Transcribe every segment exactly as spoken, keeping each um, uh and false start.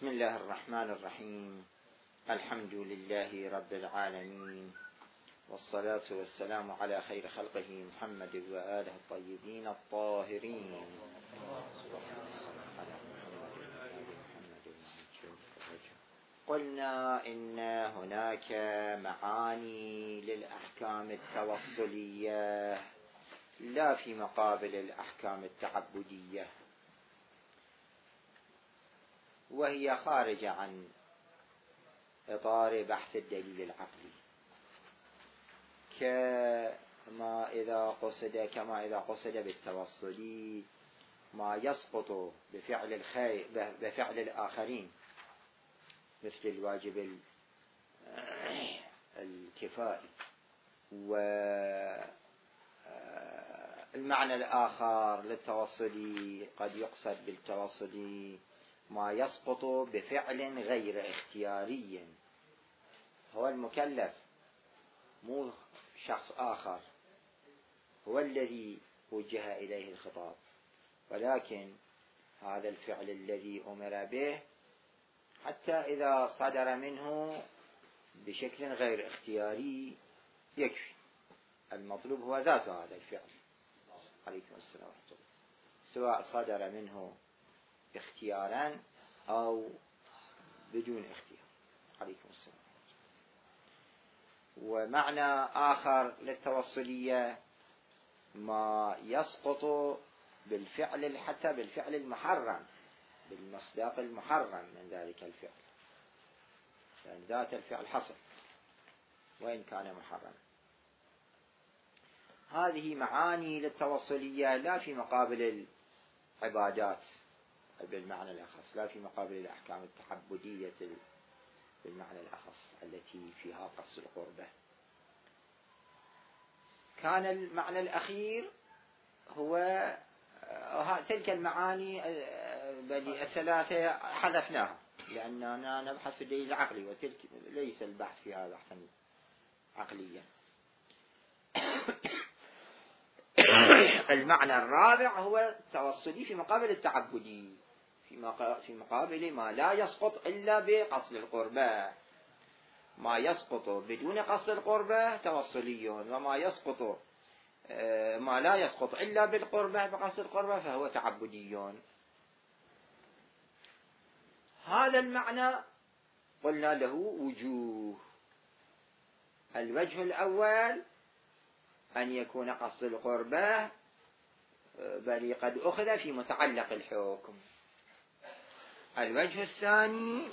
بسم الله الرحمن الرحيم. الحمد لله رب العالمين، والصلاة والسلام على خير خلقه محمد وآله الطيبين الطاهرين. قلنا إن هناك معاني للأحكام التوصلية لا في مقابل الأحكام التعبدية، وهي خارجة عن إطار بحث الدليل العقلي، كما إذا قصد كما إذا قصد بالتوصل ما يسقط بفعل الخير بفعل الآخرين مثل الواجب الكفائي. والمعنى الآخر للتوصل قد يقصد بالتوصل ما يسقط بفعل غير اختياري، هو المكلف مو شخص آخر هو الذي وجه إليه الخطاب، ولكن هذا الفعل الذي أمر به حتى إذا صدر منه بشكل غير اختياري يكفي. المطلوب هو ذات هذا الفعل عليكم السلام ورحمة الله، سواء صدر منه اختيارا أو بدون اختيار عليكم السلام. ومعنى آخر للتوصلية ما يسقط بالفعل حتى بالفعل المحرم، بالمصداق المحرم من ذلك الفعل، لأن ذات الفعل حصل وإن كان محرما. هذه معاني للتوصلية لا في مقابل العبادات بالمعنى الأخص، لا في مقابل الأحكام التعبدية بالمعنى الأخص التي فيها قص القربة. كان المعنى الأخير هو تلك المعاني الثلاثة حذفناها لأننا نبحث في الدليل العقلي، وتلك ليس البحث فيها بحثا عقليا. المعنى الرابع هو التوصلي في مقابل التعبدي، في مقابل ما لا يسقط إلا بقصد القربة. ما يسقط بدون قصد القربة توصلي، وما يسقط ما لا يسقط إلا بالقربة بقصد القربة فهو تعبدي. هذا المعنى قلنا له وجوه. الوجه الأول أن يكون قصد القربة بل قد أخذ في متعلق الحكم. الوجه الثاني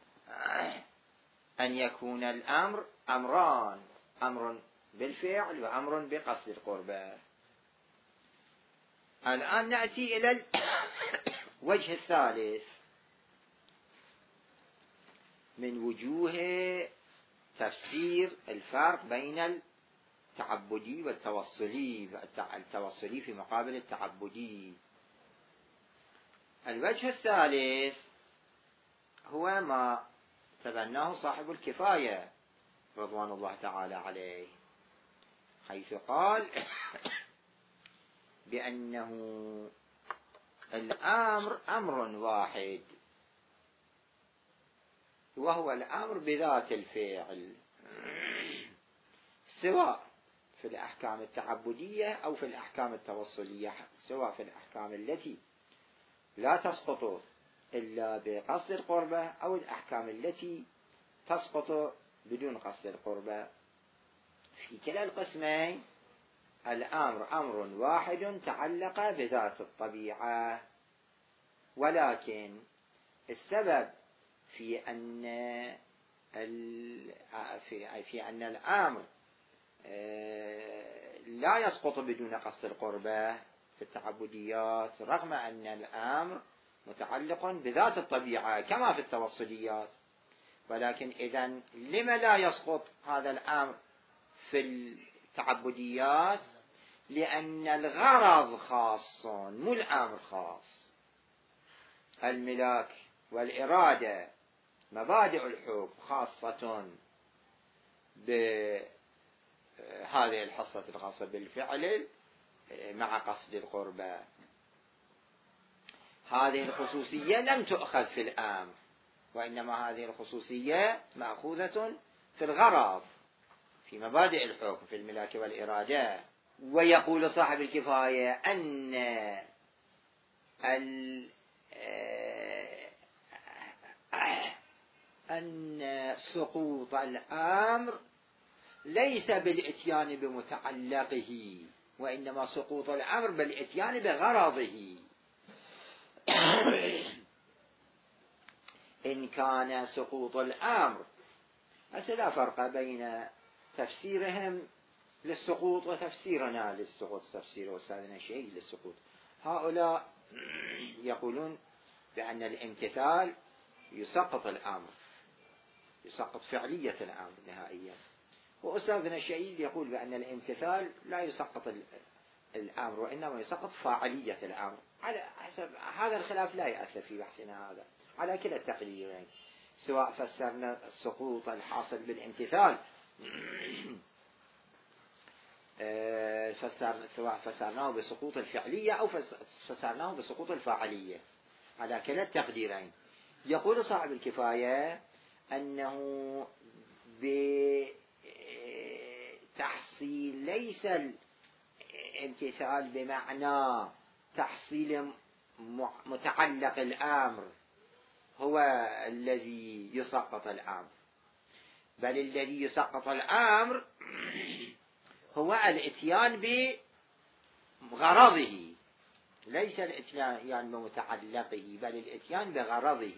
أن يكون الأمر أمران، أمر بالفعل وأمر بقصد القربة. الآن نأتي إلى الوجه الثالث من وجوه تفسير الفرق بين التعبدي والتوصلي، التوصلي في مقابل التعبدي. الوجه الثالث هو ما تبناه صاحب الكفاية رضوان الله تعالى عليه، حيث قال بأنه الأمر أمر واحد، وهو الأمر بذات الفعل، سواء في الأحكام التعبدية أو في الأحكام التوصلية، سواء في الأحكام التي لا تسقط إلا بقصد القربة أو الأحكام التي تسقط بدون قصد القربة. في كلا القسمين الأمر أمر واحد تعلق بذات الطبيعة، ولكن السبب في أن في في أن الأمر لا يسقط بدون قصد القربة في التعبديات، رغم أن الأمر متعلق بذات الطبيعة كما في التوصليات. ولكن إذن لما لا يسقط هذا الأمر في التعبديات؟ لأن الغرض خاص مو الأمر خاص. الملاك والإرادة مبادئ الحكم خاصة بهذه الحصة الخاصة بالفعل مع قصد القربة. هذه الخصوصية لم تؤخذ في الأمر، وإنما هذه الخصوصية مأخوذة في الغرض، في مبادئ الحكم، في الملاك والإرادة. ويقول صاحب الكفاية أن ال أن سقوط الأمر ليس بالإتيان بمتعلقه، وإنما سقوط الأمر بالإتيان بغرضه. إن كان سقوط الأمر، هسه لا فرق بين تفسيرهم للسقوط وتفسيرنا للسقوط، تفسير أستاذنا شيء للسقوط. هؤلاء يقولون بأن الامتثال يسقط الأمر، يسقط فعلية الأمر نهائيا، وأستاذنا الشهيد يقول بأن الامتثال لا يسقط الأمر، وإنما يسقط فاعلية الأمر. على حسب هذا الخلاف لا يأثر في بحثنا هذا على كلا التقديرين، سواء فسرنا السقوط الحاصل بالامتثال فسر سواء فسرناه بسقوط الفعلية أو فسرناه بسقوط الفاعلية، على كلا التقديرين. يقول صاحب الكفاية أنه بتحصيل ليس الامتثال بمعنى تحصيل متعلق الأمر هو الذي يسقط الأمر، بل الذي يسقط الأمر هو الاتيان بغرضه، ليس الاتيان بمتعلقه بل الاتيان بغرضه.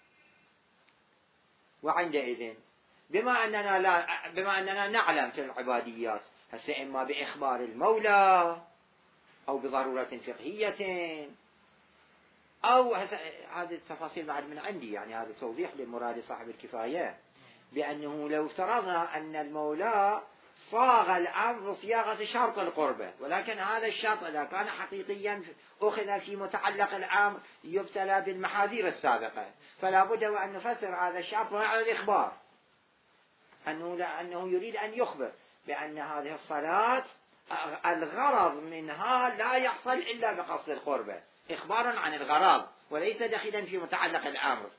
وعندئذ بما أننا لا بما أننا نعلم في العباديات هسه إما بإخبار المولى أو بضرورة فقهية أو هذه التفاصيل بعد من عندي، يعني هذا توضيح لمراد صاحب الكفاية، بأنه لو افترضنا أن المولى صاغ الأمر صياغة شرط القربة، ولكن هذا الشرط إذا كان حقيقيا أخذ في متعلق الأمر يبتلى بالمحاذير السابقة، فلا بد وأن نفسر هذا الشرط على الإخبار، أنه لأنه يريد أن يخبر بأن هذه الصلاة الغرض منها لا يحصل إلا بقصد القربة، إخبارا عن الغرض وليس دخلا في متعلق الأمر.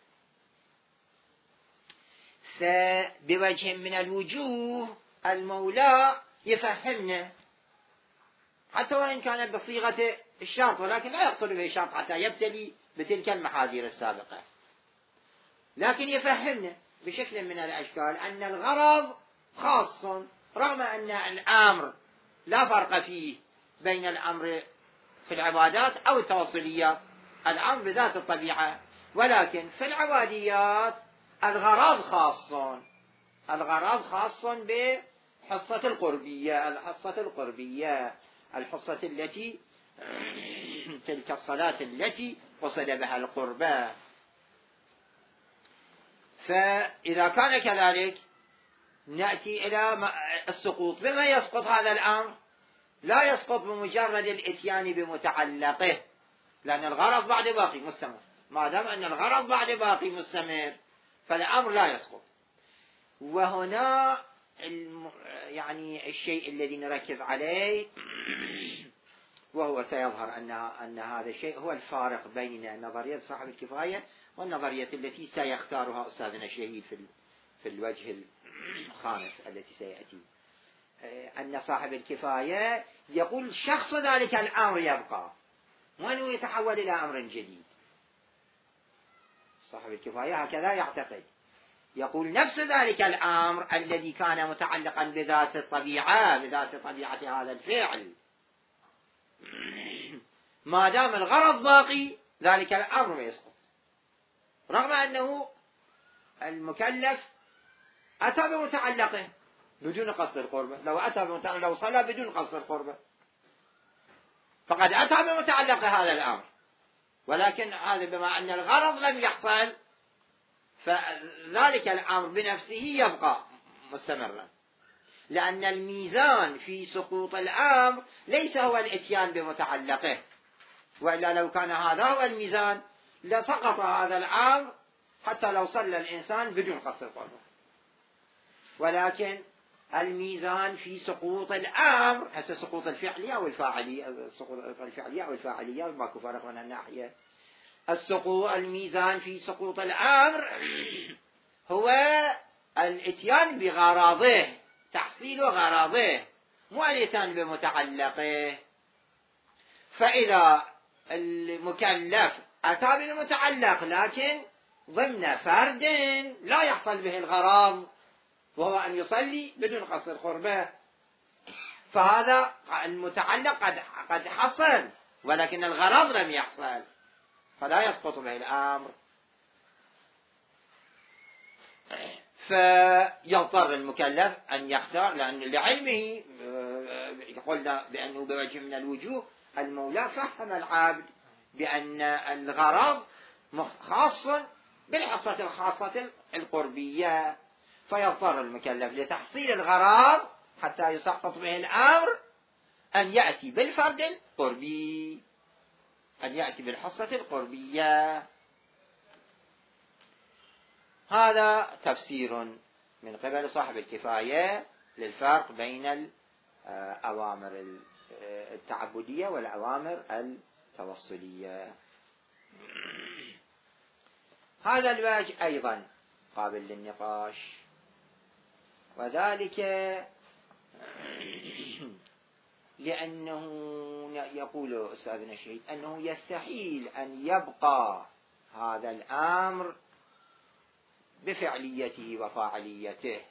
فبوجه من الوجوه المولى يفهمنا حتى وإن كانت بصيغة الشرط، ولكن لا يقصد به الشرط حتى يبتلي بتلك المحاذير السابقة، لكن يفهمنا بشكل من الأشكال أن الغرض خاص، رغم أن الأمر لا فرق فيه بين الأمر في العبادات أو التوصليات، الأمر بذات الطبيعة، ولكن في العباديات الغرض خاص، الغرض خاص بحصة القربية، الحصة القربية الحصة التي تلك الصلاة التي قصد بها القربة. فإذا كان كذلك نأتي إلى السقوط. بما يسقط هذا الأمر؟ لا يسقط بمجرد الاتيان بمتعلقه، لأن الغرض بعد باقي مستمر، ما دام أن الغرض بعد باقي مستمر فالأمر لا يسقط. وهنا يعني الشيء الذي نركز عليه وهو سيظهر أن أن هذا الشيء هو الفارق بين نظرية صاحب الكفاية والنظرية التي سيختارها أستاذنا الشهيد في في الوجه الخامس التي سيأتي، أن صاحب الكفاية يقول شخص ذلك الأمر يبقى وأنه يتحول إلى أمر جديد. صاحب الكفاية هكذا يعتقد، يقول نفس ذلك الأمر الذي كان متعلقا بذات الطبيعة، بذات طبيعة هذا الفعل، ما دام الغرض باقي ذلك الأمر يسقط، رغم أنه المكلف أتى بمتعلقه بدون قصد القربة. لو أتى بمتعلقه، لو صلى بدون قصد القربة فقد أتى بمتعلق هذا الأمر، ولكن هذا بما أن الغرض لم يحصل فذلك الأمر بنفسه يبقى مستمرا، لأن الميزان في سقوط الأمر ليس هو الاتيان بمتعلقه، وإلا لو كان هذا هو الميزان لسقط هذا الأمر حتى لو صلى الإنسان بدون قصد القربة. ولكن الميزان في سقوط الأمر هسه سقوط الفعلية أو الفاعلية، سقوط الفعلية أو الفاعلية ماكو فرق من الناحية، السقوط الميزان في سقوط الأمر هو الاتيان بغراضه، تحصيل غراضه، مو الاتيان بمتعلقه. فإذا المكلف أتى بالمتعلق لكن ضمن فرد لا يحصل به الغرض، وهو أن يصلي بدون قصد القربة، فهذا المتعلق قد قد حصل ولكن الغرض لم يحصل، فلا يسقط به الأمر. فيضطر المكلف أن يختار، لأن لعلمه قلنا بأنه بوجه من الوجوه المولى فهم العبد بأن الغرض خاص بالحصة الخاصة القربية، فيضطر المكلف لتحصيل الغرض حتى يسقط به الأمر أن يأتي بالفرد القربي، أن يأتي بالحصة القربية. هذا تفسير من قبل صاحب الكفاية للفرق بين الأوامر التعبدية والأوامر التوصلية. هذا الوجه أيضا قابل للنقاش، وذلك لأنه يقول أستاذنا الشهيد أنه يستحيل أن يبقى هذا الأمر بفعليته وفاعليته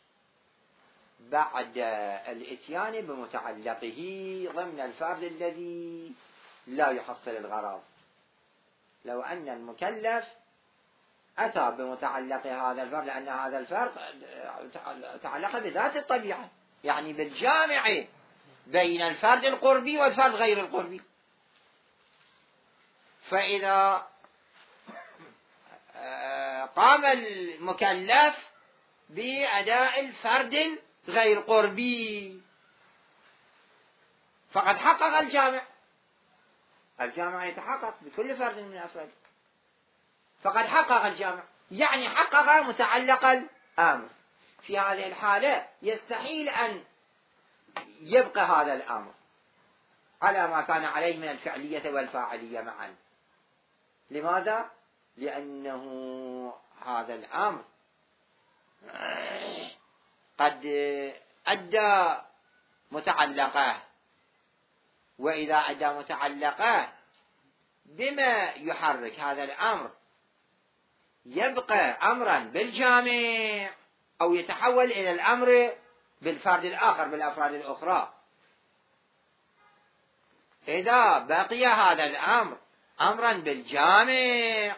بعد الاتيان بمتعلقه ضمن الفرد الذي لا يحصل الغرض. لو أن المكلف أتى بمتعلق هذا الفرد، لأن هذا الفرد تعلق بذات الطبيعة، يعني بالجامع بين الفرد القربي والفرد غير القربي، فإذا قام المكلف بأداء الفرد غير قربي فقد حقق الجامع. الجامع يتحقق بكل فرد من الأفراد، فقد حقق الجامع، يعني حقق متعلق الأمر. في هذه الحالة يستحيل أن يبقى هذا الأمر على ما كان عليه من الفعلية والفاعلية معا. لماذا؟ لأنه هذا الأمر قد أدى متعلقه، وإذا أدى متعلقه بما يحرك هذا الأمر يبقى أمرا بالجامع أو يتحول إلى الأمر بالفرد الآخر بالأفراد الأخرى. إذا بقي هذا الأمر أمرا بالجامع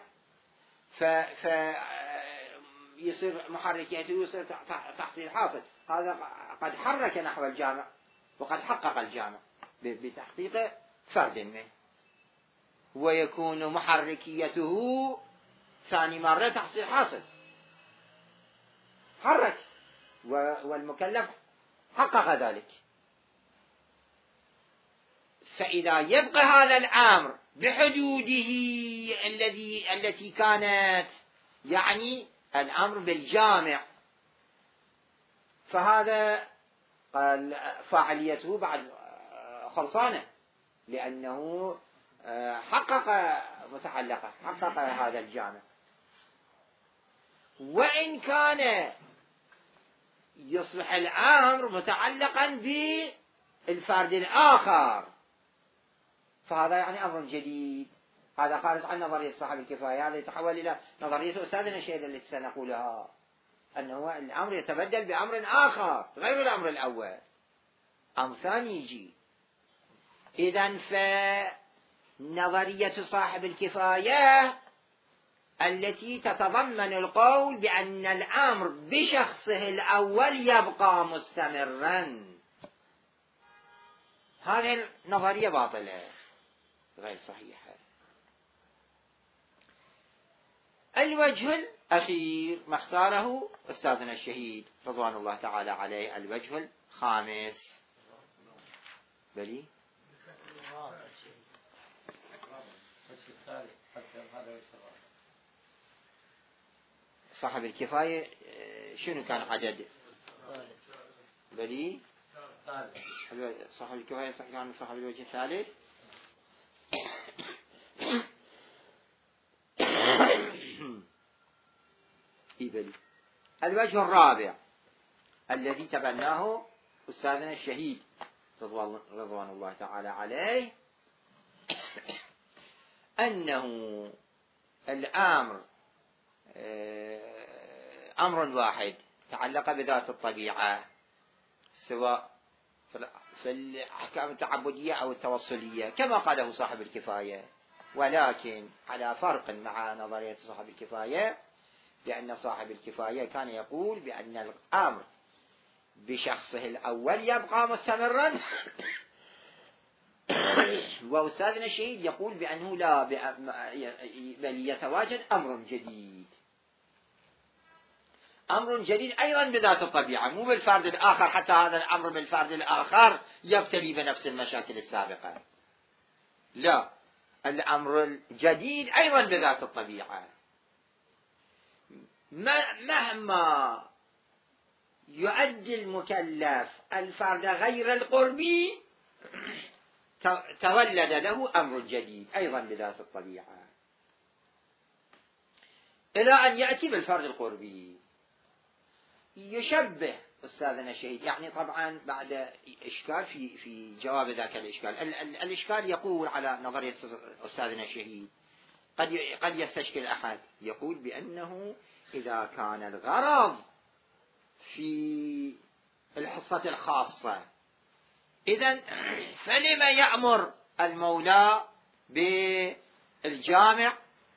فيصير محركيته يصير تحصيل حاصل، هذا قد حرك نحو الجامع وقد حقق الجامع بتحقيق فرد منه، ويكون محركيته ثاني مرة تحصيل حاصل، حرك والمكلف حقق ذلك. فإذا يبقى هذا الأمر بحدوده الذي التي كانت، يعني الأمر بالجامع، فهذا فاعليته بعد خلصانة، لأنه حقق متعلقه، حقق هذا الجامع. وإن كان يصبح الأمر متعلقا بالفرد الآخر فهذا يعني أمر جديد، هذا خارج عن نظرية صاحب الكفاية، هذا يتحول إلى نظرية أستاذنا الشهيد التي سنقولها، أنه الأمر يتبدل بأمر آخر غير الأمر الأول، أمر ثاني يجي. إذن فنظرية صاحب الكفاية التي تتضمن القول بأن الأمر بشخصه الأول يبقى مستمرا، هذه النظرية باطلة غير صحيحة. الوجه الأخير ما اختاره أستاذنا الشهيد رضوان الله تعالى عليه، الوجه الخامس. بلي صاحب الكفاية شنو كان عدد؟ بلي صاحب الكفاية كان صاحب الوجه الثالث. إبل. الوجه الرابع الذي تبناه أستاذنا الشهيد رضوان الله تعالى عليه أنه الأمر أمر واحد تعلق بذات الطبيعة، سواء في الأحكام التعبدية أو التوصلية كما قاله صاحب الكفاية، ولكن على فرق مع نظرية صاحب الكفاية، لأن صاحب الكفاية كان يقول بأن الأمر بشخصه الأول يبقى مستمرا وأستاذنا الشهيد يقول بأنه لا، بل يتواجد أمر جديد، أمر جديد أيضا بذات الطبيعة، مو بالفرد الآخر، حتى هذا الأمر بالفرد الآخر يبتلي بنفس المشاكل السابقة، لا، الأمر الجديد أيضا بذات الطبيعة. مهما يؤدي المكلف الفرد غير القربي تولد له أمر جديد أيضا بذات الطبيعة، إلى أن يأتي بالفرد القربي يشبه أستاذنا الشهيد. يعني طبعا بعد إشكال في في جواب ذاك الإشكال، ال ال الإشكال يقول على نظرية أستاذنا الشهيد، قد قد يستشكل أحد يقول بأنه إذا كان الغرض في الحصة الخاصة، إذن فلما يأمر المولى بالجامع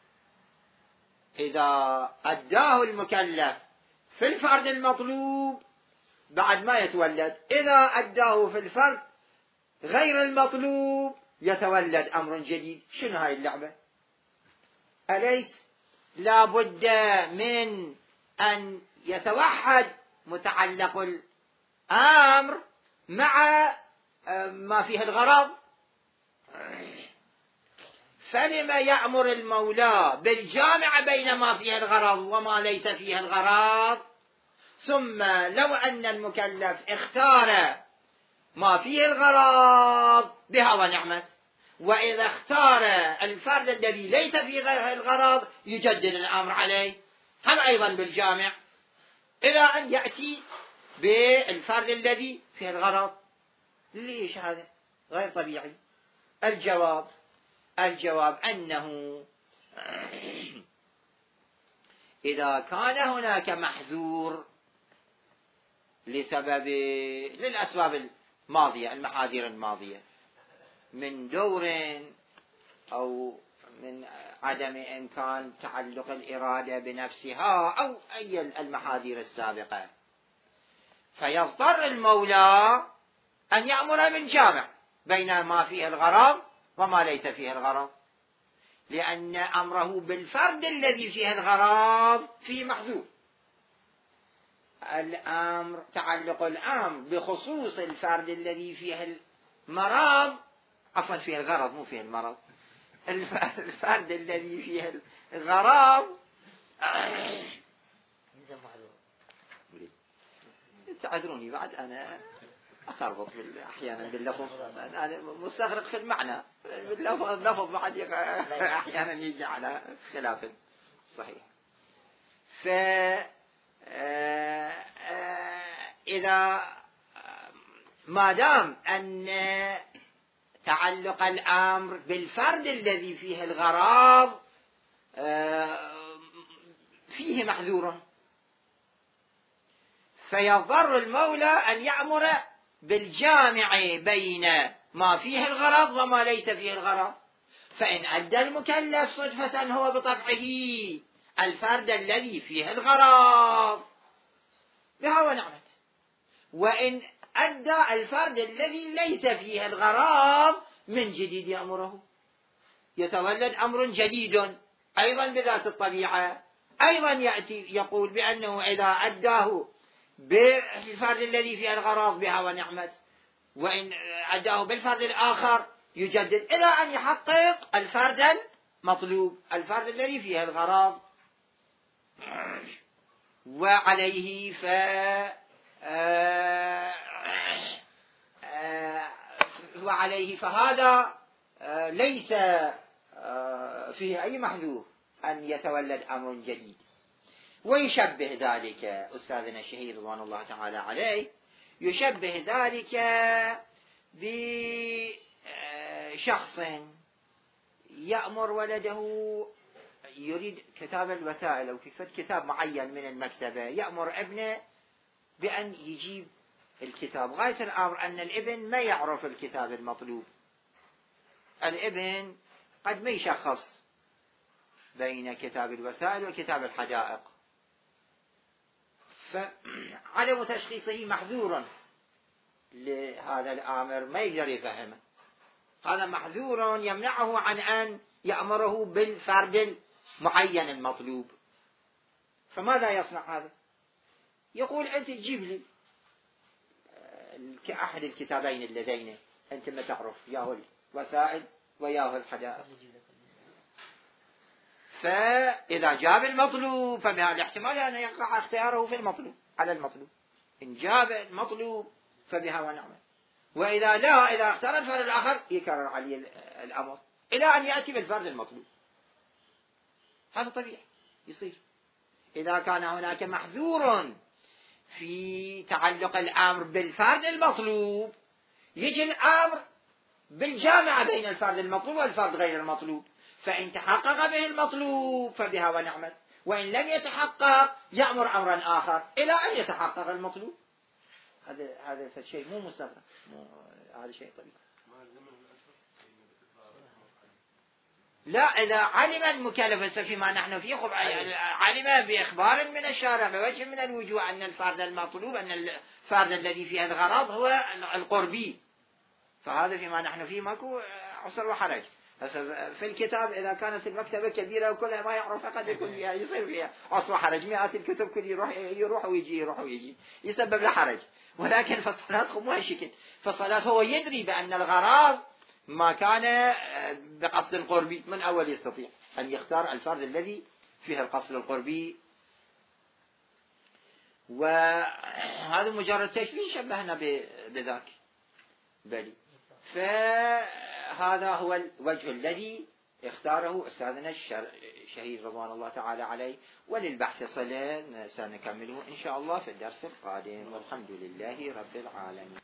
إذا أداه المكلف في الفرد المطلوب بعد ما يتولد، إذا أداه في الفرد غير المطلوب يتولد أمر جديد؟ شنو هاي اللعبة؟ أليس لا بد من أن يتوحد متعلق الأمر مع ما فيه الغرض؟ فلما يأمر المولى بالجامع بين ما فيه الغرض وما ليس فيه الغرض؟ ثم لو أن المكلف اختار ما فيه الغرض بها ونعمت، وإذا اختار الفرد الذي ليس فيه الغرض يجدد الأمر عليه، هم أيضا بالجامع، إلى أن يأتي بالفرد الذي فيه الغرض. ليش هذا غير طبيعي؟ الجواب الجواب أنه إذا كان هناك محذور لسبب للأسباب الماضية، المحاذير الماضية، من دور أو من عدم إمكان تعلق الإرادة بنفسها أو أي المحاذير السابقة، فيضطر المولى أن يأمر بالجامع بين ما فيه الغرض وما ليس فيه الغرض، لأن أمره بالفرد الذي فيه الغرض فيه محذور. الأمر تعلق الأمر بخصوص الفرد الذي فيه المرض، عفوا فيه الغرض مو فيه المرض، الفرد الذي فيه الغرض تعذروني بعد أنا أخربط أحيانا باللفظ، أنا مستغرق في المعنى، باللفظ بعد أحيانا يجي على خلاف صحيح. فإذا ما دام أن تعلق الأمر بالفرد الذي فيه الغرض فيه محذور، فيضطر المولى أن يأمر بالجامع بين ما فيه الغرض وما ليس فيه الغرض. فإن أدى المكلف صدفة هو بطبعه الفرد الذي فيه الغرض بها ونعمت، وإن أدى الفرد الذي ليس فيه الغرض من جديد يأمره، يتولد أمر جديد أيضا بذات الطبيعة، أيضا يأتي يقول بأنه إذا أداه بالفرد الذي فيه الغرض بها ونعمت، وإن أداه بالفرد الآخر يجدد إلى أن يحقق الفرد المطلوب، الفرد الذي فيه الغرض. وعليه ف وعليه فهذا ليس فيه أي محذور أن يتولد أمر جديد. ويشبه ذلك أستاذنا الشهيد رضوان الله تعالى عليه، يشبه ذلك بشخص يأمر ولده، يريد كتاب الوسائل أو كتاب معين من المكتبة، يأمر ابنه بأن يجيب الكتاب. غاية الأمر أن الابن ما يعرف الكتاب المطلوب، الابن قد ما يشخص بين كتاب الوسائل وكتاب الحدائق، فعدم تشخيصه محذور لهذا الآمر، ما يقدر يفهمه، هذا محذور يمنعه عن أن يأمره بالفرد المعين المطلوب. فماذا يصنع هذا؟ يقول أنت تجيب لي كأحد الكتابين اللذين أنت ما تعرف، ياهو الوسائل وياهو الحدائق. فإذا جاب المطلوب فبهذا الاحتمال أن يقع اختياره في المطلوب على المطلوب، إن جاب المطلوب فبها ونعمة، وإذا لا، إذا اختار الفرد الآخر يكرر عليه الأمر إلى أن يأتي بالفرد المطلوب. هذا طبيعي يصير إذا كان هناك محذور في تعلق الأمر بالفرد المطلوب، يجي الأمر بالجامعة بين الفرد المطلوب والفرد غير المطلوب، فإن تحقق به المطلوب فبها ونعمت، وإن لم يتحقق يأمر أمرا آخر إلى أن يتحقق المطلوب. هذا هذا شيء مو مستغرب، هذا شيء طبيعي. لا، إذا علم المكلف فيما نحن فيه، علم بإخبار من الشارع بوجه من الوجوه أن الفرد المطلوب، أن الفرد الذي فيه الغرض هو القربي، فهذا فيما نحن فيه ماكو عسر وحرج. في الكتاب إذا كانت المكتبة كبيرة وكلها ما يعرف قد يكون فيها يصير فيها عسر وحرج، مئات الكتب كل يروح يروح ويجي يروح ويجي يسبب له حرج. ولكن في الصلاة مو هالشكل، في الصلاة هو يدري بأن الغرض ما كان بقصد القربي، من أول يستطيع أن يختار الفرد الذي فيه القصد القربي. وهذا مجرد تشبيه شبهنا بذاك بلي. فهذا هو الوجه الذي اختاره أستاذنا الشهيد رضوان الله تعالى عليه، وللبحث صلة سنكمله إن شاء الله في الدرس القادم، والحمد لله رب العالمين.